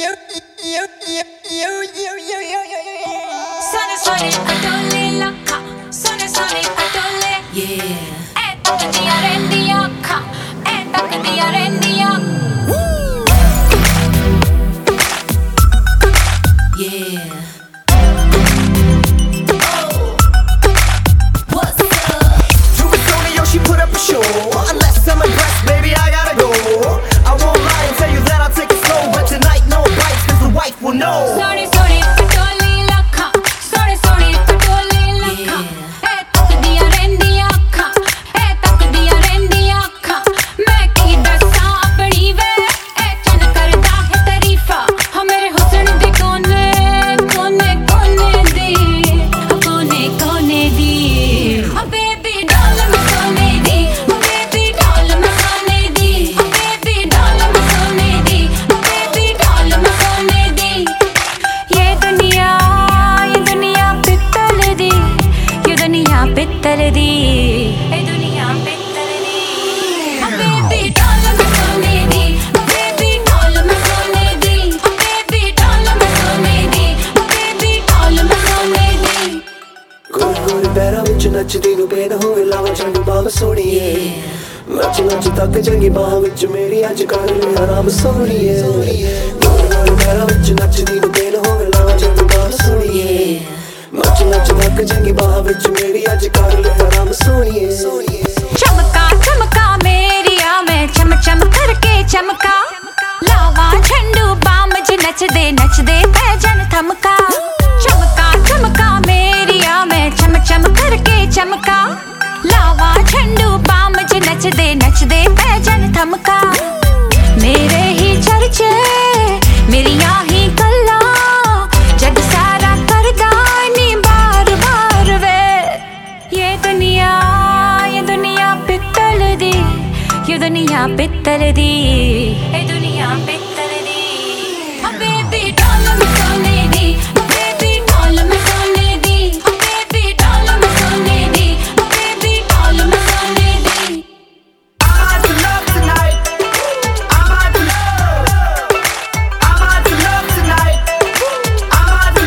Sone patole lakha, sone patole. Yeah. Takdiya rendiya kha, takdiya rendiya. Yeah. What's up? Yo, she put up a show. Unless I'm impressed, baby, I gotta go. I won't lie and tell you that I'll take it slow, but tonight no bites, cause the wife will know. Sone patole lakha, sone patole lakha. Takdiya rendiya kha, takdiya rendiya kha. Main ki dassa apni ve, chan karda hai tarifa. Ha mere husn de kone di, kone di. Oh baby doll mein sone di, oh baby doll mein sone di, oh baby doll mein sone di, oh baby doll mein sone di. ये दुनिया पित्तल दी, ये दुनिया पित्तल दी, ये दुनिया पित्तल दी. Oh baby doll mein sone di, oh baby doll mein sone di, oh baby doll mein sone di, oh baby doll mein sone di. गोरे गोरे पैरां विच नचदी नूं बेद होवे लावां चंगी बाह सोहणीए नच नच तक चंगी बाह विच मेरी अज कर ले आराम सोहणीए गोरे गोरे पैरां विच नचदी नूं बेद होवे लावां चंगी बाह सोहणीए नच नच तक चंगी बाह विच मेरी अज कर ले आराम सोहणीए चमका चमका मेरिया मैं चम चम करके चमका लावा झंडू बाम ज नचदे पैजन थमका चमका चमका मेरिया मैं चम चम करके चमका लावा झंडू बाम ज नचदे पैजन थमका मेरे ही चर्चे मेरिया ही गल्ला जग सारा करदा नी बार बार वे ये दुनिया पित्तल दी, ये दुनिया पित्तल दी, ये दुनिया पित्तल दी. Oh baby doll mein sone di, oh baby doll mein sone di, oh baby doll mein sone di, oh baby doll mein sone di. I'm out to love tonight. I'm out to love. I'm out to love tonight. I'm out to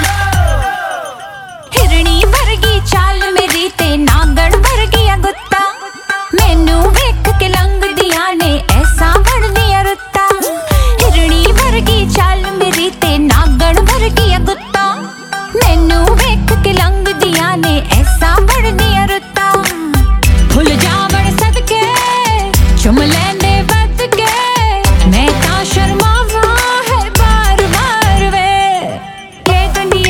love. हिरणी वर्गी चाल मेरी ते नागण वर्गिया गुत्ता मैनू वेख के लंघदियां ने ऐसा बनदियां रुत्ता हिरणी वर्गी चाल मेरी ते नागण वर्गिया गुत्ता मैनू वेख के लंघदियां ने ऐसा बनदियां रुत्ता फुल जावण सदके चुम लैंदे वध के मैं तां शर्मावां है बार बार वे ये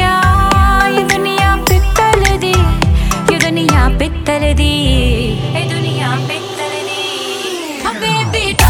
दुनिया पित्तल दी, ये दुनिया पित्तल दी, ये दुनिया पित्तल दी. Oh baby